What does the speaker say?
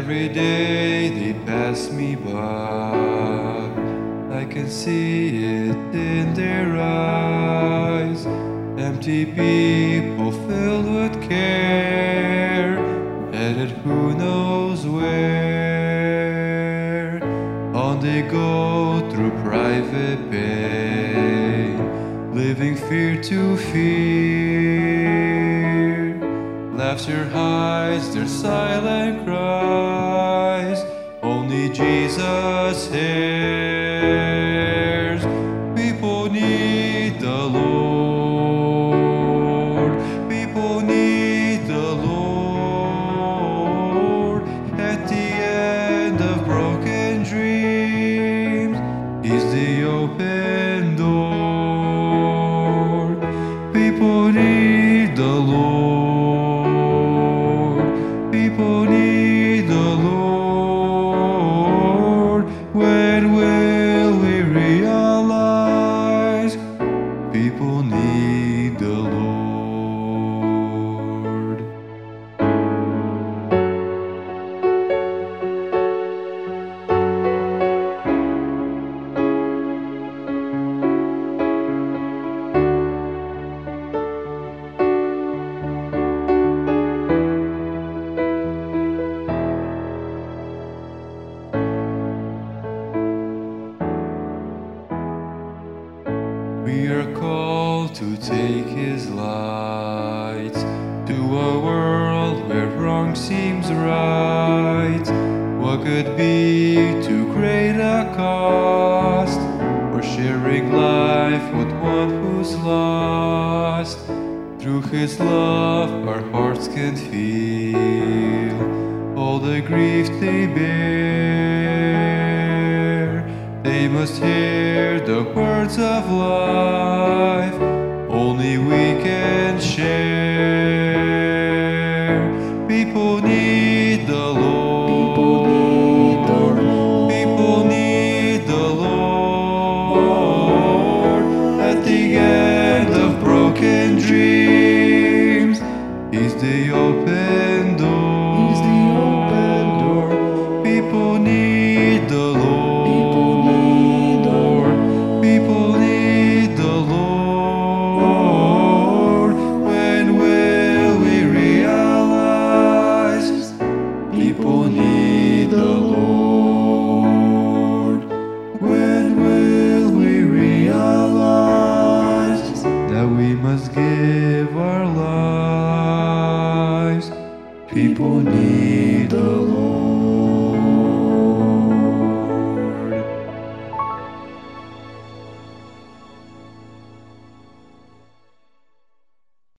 Every day they pass me by, I can see it in their eyes. Empty people filled with care, headed who knows where. On they go through private pain, living fear to fear. Laughter hides their silent cries, only Jesus hears. People need the Lord, people need the Lord. At the end of broken dreams, He's the open door. People need the Lord, people need the Lord. When will we realize people need the Lord? We are called to take His light to a world where wrong seems right. What could be too great a cost for sharing life with one who's lost? Through His love our hearts can feel all the grief they bear. They must hear the words of life only we can share. People need the Lord, people need the Lord. At the end of broken dreams, He's the open door. People need the Lord, people need the Lord. When will we realize people need the Lord? When will we realize that we must give our lives? People need the Lord.